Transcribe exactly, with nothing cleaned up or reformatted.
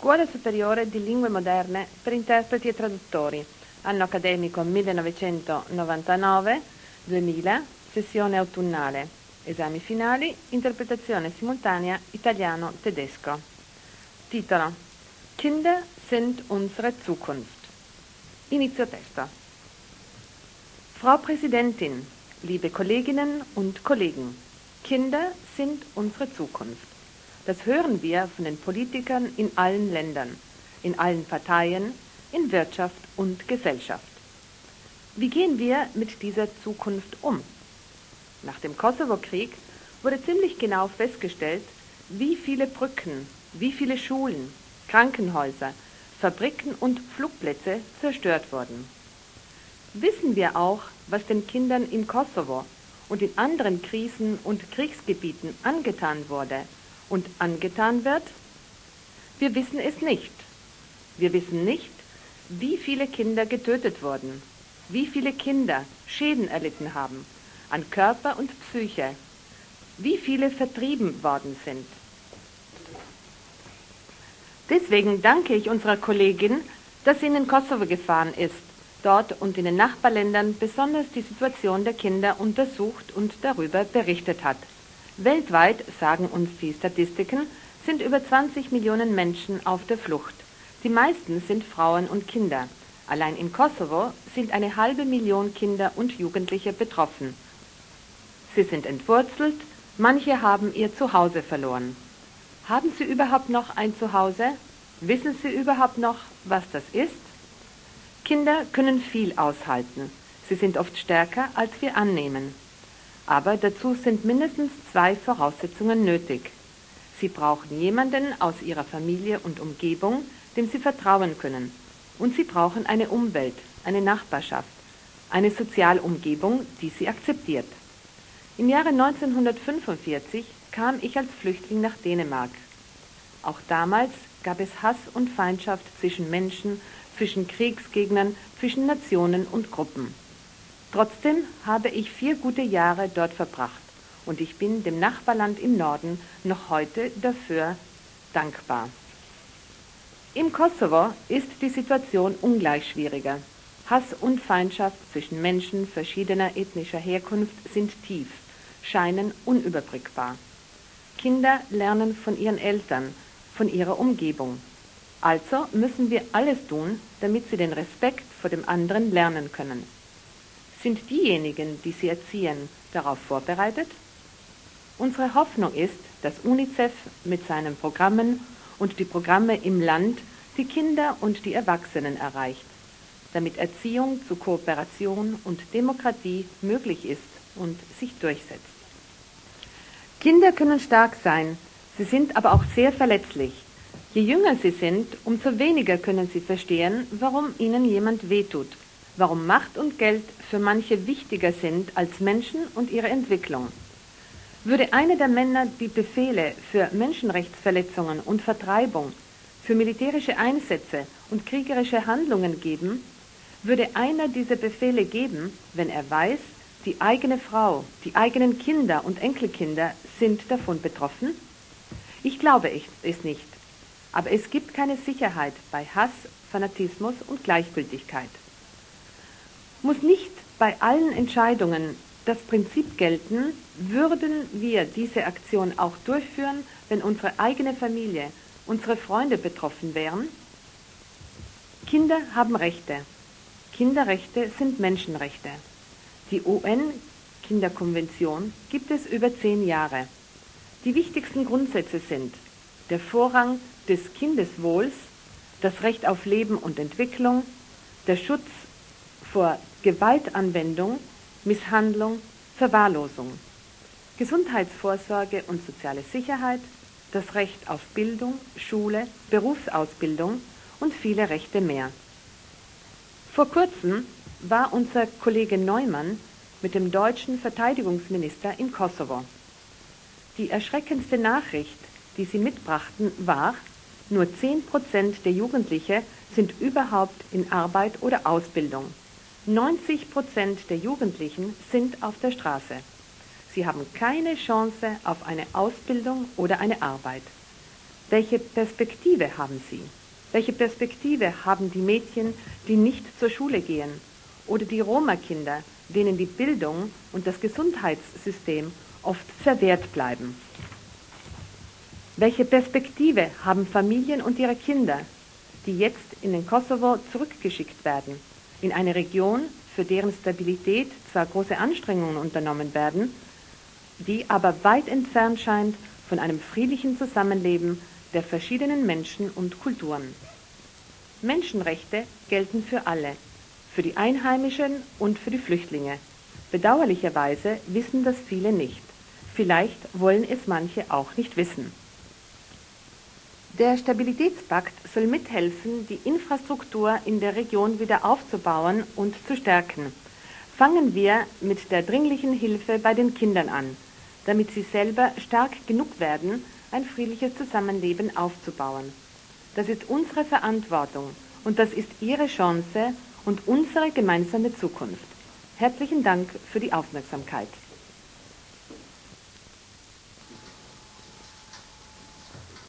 Scuola Superiore di Lingue Moderne per interpreti e traduttori, anno accademico millenovecentonovantanove duemila, sessione autunnale, esami finali, interpretazione simultanea italiano-tedesco. Titolo: Kinder sind unsere Zukunft. Inizio testo. Frau Präsidentin, liebe Kolleginnen und Kollegen, Kinder sind unsere Zukunft. Das hören wir von den Politikern in allen Ländern, in allen Parteien, in Wirtschaft und Gesellschaft. Wie gehen wir mit dieser Zukunft um? Nach dem Kosovo-Krieg wurde ziemlich genau festgestellt, wie viele Brücken, wie viele Schulen, Krankenhäuser, Fabriken und Flugplätze zerstört wurden. Wissen wir auch, was den Kindern im Kosovo und in anderen Krisen- und Kriegsgebieten angetan wurde und angetan wird? Wir wissen es nicht. Wir wissen nicht, wie viele Kinder getötet wurden, wie viele Kinder Schäden erlitten haben an Körper und Psyche, wie viele vertrieben worden sind. Deswegen danke ich unserer Kollegin, dass sie in den Kosovo gefahren ist, dort und in den Nachbarländern besonders die Situation der Kinder untersucht und darüber berichtet hat. Weltweit, sagen uns die Statistiken, sind über zwanzig Millionen Menschen auf der Flucht. Die meisten sind Frauen und Kinder. Allein im Kosovo sind eine halbe Million Kinder und Jugendliche betroffen. Sie sind entwurzelt, manche haben ihr Zuhause verloren. Haben Sie überhaupt noch ein Zuhause? Wissen Sie überhaupt noch, was das ist? Kinder können viel aushalten. Sie sind oft stärker, als wir annehmen. Aber dazu sind mindestens zwei Voraussetzungen nötig. Sie brauchen jemanden aus ihrer Familie und Umgebung, dem sie vertrauen können. Und sie brauchen eine Umwelt, eine Nachbarschaft, eine Sozialumgebung, die sie akzeptiert. Im Jahre neunzehnhundertfünfundvierzig kam ich als Flüchtling nach Dänemark. Auch damals gab es Hass und Feindschaft zwischen Menschen, zwischen Kriegsgegnern, zwischen Nationen und Gruppen. Trotzdem habe ich vier gute Jahre dort verbracht und ich bin dem Nachbarland im Norden noch heute dafür dankbar. Im Kosovo ist die Situation ungleich schwieriger. Hass und Feindschaft zwischen Menschen verschiedener ethnischer Herkunft sind tief, scheinen unüberbrückbar. Kinder lernen von ihren Eltern, von ihrer Umgebung. Also müssen wir alles tun, damit sie den Respekt vor dem anderen lernen können. Sind diejenigen, die sie erziehen, darauf vorbereitet? Unsere Hoffnung ist, dass UNICEF mit seinen Programmen und die Programme im Land die Kinder und die Erwachsenen erreicht, damit Erziehung zu Kooperation und Demokratie möglich ist und sich durchsetzt. Kinder können stark sein, sie sind aber auch sehr verletzlich. Je jünger sie sind, umso weniger können sie verstehen, warum ihnen jemand wehtut, warum Macht und Geld für manche wichtiger sind als Menschen und ihre Entwicklung. Würde einer der Männer die Befehle für Menschenrechtsverletzungen und Vertreibung, für militärische Einsätze und kriegerische Handlungen geben, würde einer diese Befehle geben, wenn er weiß, die eigene Frau, die eigenen Kinder und Enkelkinder sind davon betroffen? Ich glaube es nicht. Aber es gibt keine Sicherheit bei Hass, Fanatismus und Gleichgültigkeit. Muss nicht bei allen Entscheidungen das Prinzip gelten, würden wir diese Aktion auch durchführen, wenn unsere eigene Familie, unsere Freunde betroffen wären? Kinder haben Rechte. Kinderrechte sind Menschenrechte. Die U N-Kinderkonvention gibt es über zehn Jahre. Die wichtigsten Grundsätze sind der Vorrang des Kindeswohls, das Recht auf Leben und Entwicklung, der Schutz vor Gewaltanwendung, Misshandlung, Verwahrlosung, Gesundheitsvorsorge und soziale Sicherheit, das Recht auf Bildung, Schule, Berufsausbildung und viele Rechte mehr. Vor kurzem war unser Kollege Neumann mit dem deutschen Verteidigungsminister im Kosovo. Die erschreckendste Nachricht, die sie mitbrachten, war, nur zehn Prozent der Jugendlichen sind überhaupt in Arbeit oder Ausbildung. neunzig Prozent der Jugendlichen sind auf der Straße. Sie haben keine Chance auf eine Ausbildung oder eine Arbeit. Welche Perspektive haben Sie? Welche Perspektive haben die Mädchen, die nicht zur Schule gehen? Oder die Roma-Kinder, denen die Bildung und das Gesundheitssystem oft verwehrt bleiben? Welche Perspektive haben Familien und ihre Kinder, die jetzt in den Kosovo zurückgeschickt werden, in eine Region, für deren Stabilität zwar große Anstrengungen unternommen werden, die aber weit entfernt scheint von einem friedlichen Zusammenleben der verschiedenen Menschen und Kulturen? Menschenrechte gelten für alle, für die Einheimischen und für die Flüchtlinge. Bedauerlicherweise wissen das viele nicht. Vielleicht wollen es manche auch nicht wissen. Der Stabilitätspakt soll mithelfen, die Infrastruktur in der Region wieder aufzubauen und zu stärken. Fangen wir mit der dringlichen Hilfe bei den Kindern an, damit sie selber stark genug werden, ein friedliches Zusammenleben aufzubauen. Das ist unsere Verantwortung und das ist Ihre Chance und unsere gemeinsame Zukunft. Herzlichen Dank für die Aufmerksamkeit.